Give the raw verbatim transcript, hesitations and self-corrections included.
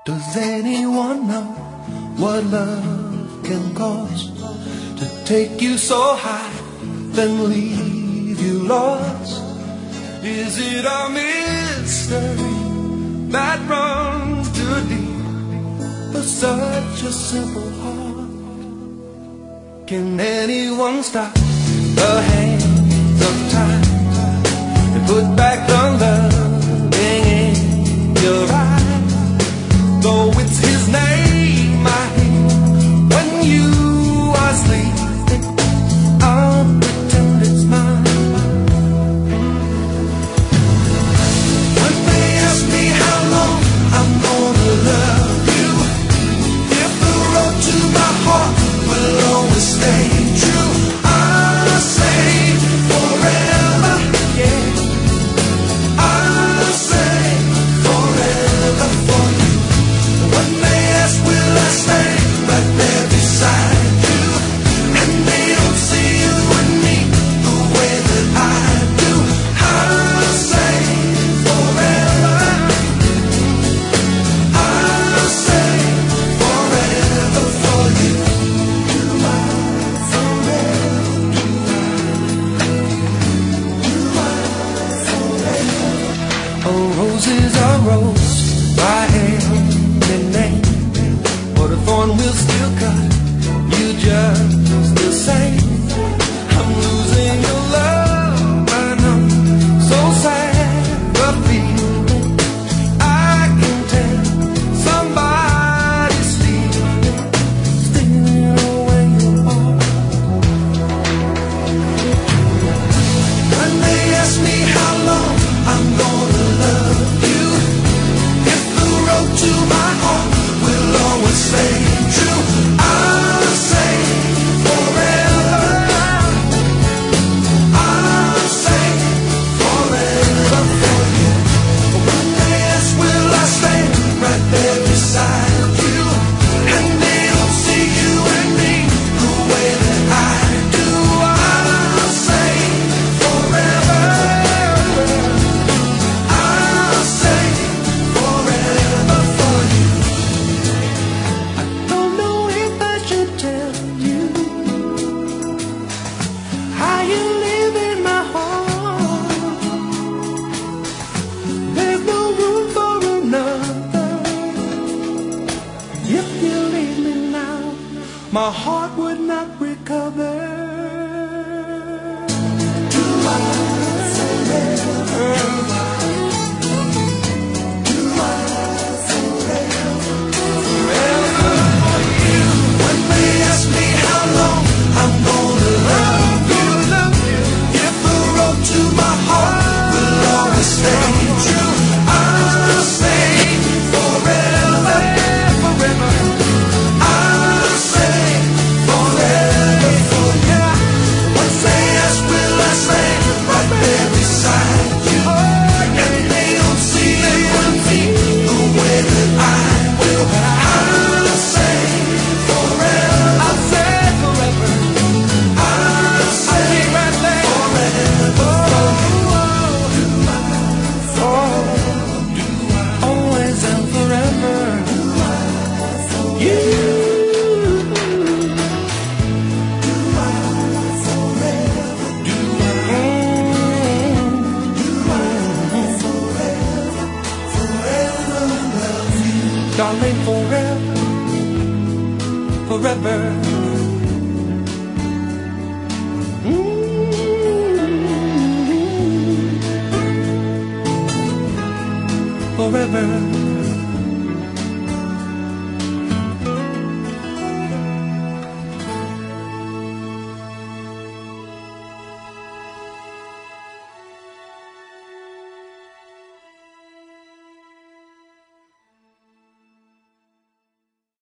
Does anyone know what love can cost? To take you so high, then leave you lost. Is it a mystery that runs too deep for such a simple heart? Can anyone stop the hands of time and put back the loving in your eyes? Though it's his name I hear when you are sleeping, I'll pretend it's mine. When they ask me how long I'm gonna love you, if the road to my heart will always stay true, I'll say forever, yeah. I'll say forever for you. When they ask will I stay right there beside you, and they don't see you and me the way that I do, I'll say forever. I'll say forever for you. Do I forever? Do I? Do I forever? A rose is a rose by any name, but a thorn will still cut you just the same. I'm losing your love, I know, so sad, but feeling I can tell somebody's stealing, stealing away your heart. When they ask me how long I'm gonna love you, if the road to my heart will always stay true, I'll say forever. I'll say forever for you. When they ask will I stay right there beside you, and they don't see you and me the way that I do, I'll say forever. I'll say forever for you. I don't know if I should tell you how you live in my heart. There's no room for another. If you leave me now, my heart would not recover. Do I forever? Do I forever? Forever for you. When they ask me how long I'm gonna love you, if the road to my heart will always stay true, I'll say forever, forever. I'll say forever for you. Once they ask will I stay right there beside you, and they don't see you and me the way that I will, I'll say forever. I'll say forever. I'll say right there forever. Oh, always and forever. You. Do I forever? Do I? Do I forever? Forever love you, darling, forever, forever.